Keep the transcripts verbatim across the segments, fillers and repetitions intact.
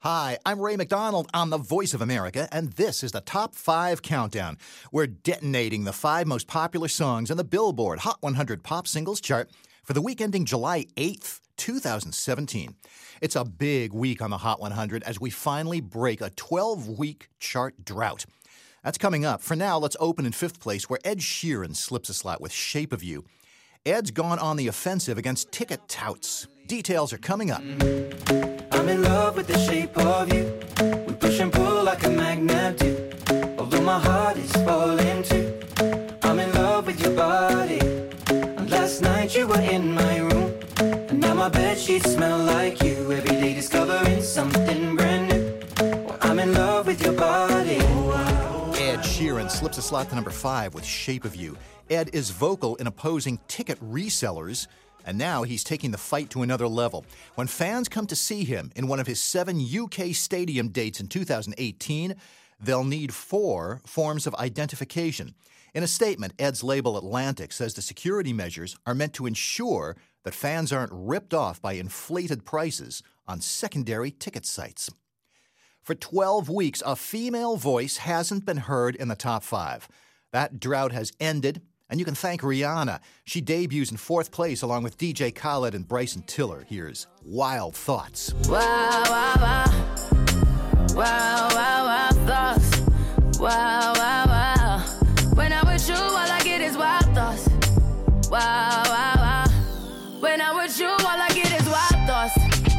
Hi, I'm Ray McDonald on The Voice of America, and this is the Top five Countdown. We're detonating the five most popular songs on the Billboard Hot one hundred Pop Singles chart for the week ending July eighth, twenty seventeen. It's a big week on the Hot one hundred as we finally break a twelve-week chart drought. That's coming up. For now, let's open in fifth place where Ed Sheeran slips a slot with Shape of You. Ed's gone on the offensive against ticket touts. Details are coming up. I'm in love with the shape of you. We push and pull like a magnet do. Although my heart is falling too. I'm in love with your body. And last night you were in my room. And now my bedsheets smell like you. Every day discovering something brand new. Well, I'm in love with your body. Ed Sheeran slips a slot to number five with Shape of You. Ed is vocal in opposing ticket resellers, and now he's taking the fight to another level. When fans come to see him in one of his seven U K stadium dates in two thousand eighteen, they'll need four forms of identification. In a statement, Ed's label Atlantic says the security measures are meant to ensure that fans aren't ripped off by inflated prices on secondary ticket sites. For twelve weeks, a female voice hasn't been heard in the top five. That drought has ended, and you can thank Rihanna. She debuts in fourth place along with D J Khaled and Bryson Tiller. Here's Wild Thoughts. Wow, wow, wow. Wow, wow, wow, thoughts. Wow, wow, wow. When I'm with you, all I get is wild thoughts. Wow, wow, wow. When I'm with you, all I get is wild thoughts.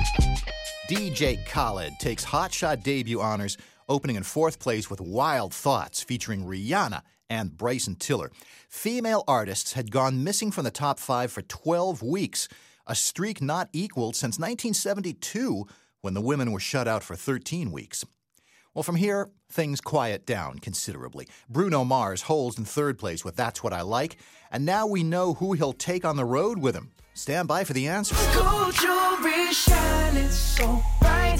D J Khaled takes Hotshot debut honors, opening in fourth place with Wild Thoughts featuring Rihanna and Bryson Tiller. Female artists had gone missing from the top five for twelve weeks, a streak not equaled since nineteen seventy-two, when the women were shut out for thirteen weeks. Well, from here, things quiet down considerably. Bruno Mars holds in third place with That's What I Like, and now we know who he'll take on the road with him. Stand by for the answers. Gold jewelry shining so bright.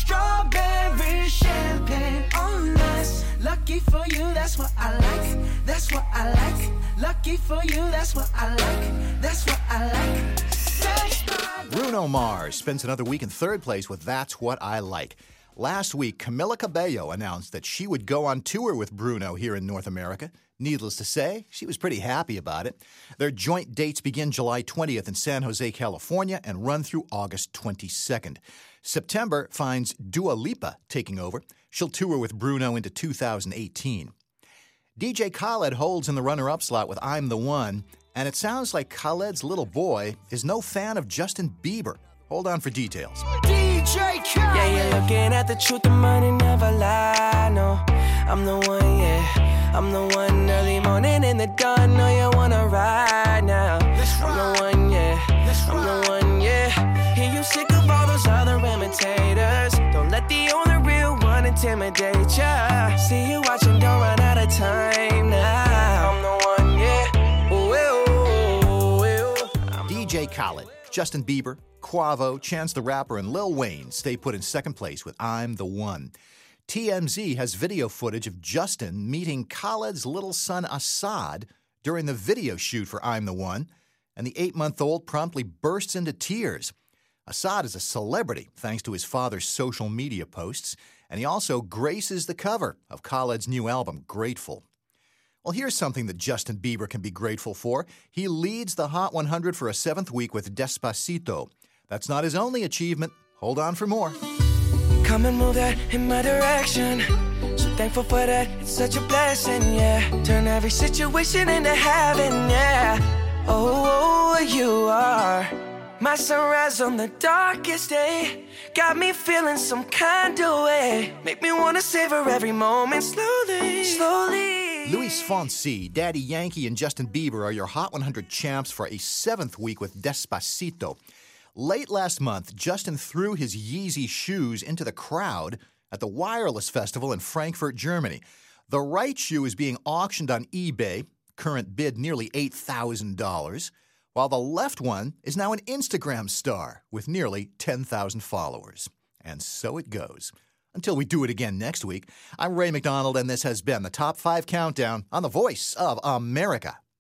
Strawberry champagne on us. Lucky for you, that's what I like. That's what I like. Lucky for you, that's what I like. That's what I like. Sex by Bruno Mars spends another week in third place with That's What I Like. Last week, Camila Cabello announced that she would go on tour with Bruno here in North America. Needless to say, she was pretty happy about it. Their joint dates begin July twentieth in San Jose, California, and run through August twenty-second. September finds Dua Lipa taking over. She'll tour with Bruno into two thousand eighteen. D J Khaled holds in the runner-up slot with I'm the One, and it sounds like Khaled's little boy is no fan of Justin Bieber. Hold on for details. D J Khaled. Yeah, you're looking at the truth, the money never lie, no. I'm the one, yeah. I'm the one early morning in the dawn. Know you wanna ride now. I'm the one, yeah. I'm the one, yeah. Hear you sick of all those other imitators. Don't let the only real one intimidate ya. See you watching, don't run out of time now. I'm the one, yeah. Ooh, ooh, ooh, ooh. D J Khaled, Justin Bieber, Quavo, Chance the Rapper, and Lil Wayne stay put in second place with I'm the One. T M Z has video footage of Justin meeting Khaled's little son Assad during the video shoot for I'm the One, and the eight-month-old promptly bursts into tears. Assad is a celebrity thanks to his father's social media posts, and he also graces the cover of Khaled's new album, Grateful. Well, here's something that Justin Bieber can be grateful for. He leads the Hot one hundred for a seventh week with Despacito. That's not his only achievement. Hold on for more. Come and move that in my direction. So thankful for that, it's such a blessing, yeah. Turn every situation into heaven, yeah. Oh, you are my sunrise on the darkest day. Got me feeling some kind of way. Make me wanna savor every moment slowly, slowly. Luis Fonsi, Daddy Yankee, and Justin Bieber are your Hot one hundred champs for a seventh week with Despacito. Late last month, Justin threw his Yeezy shoes into the crowd at the Wireless Festival in Frankfurt, Germany. The right shoe is being auctioned on eBay, current bid nearly eight thousand dollars, while the left one is now an Instagram star with nearly ten thousand followers. And so it goes. Until we do it again next week, I'm Ray McDonald, and this has been the Top five Countdown on The Voice of America.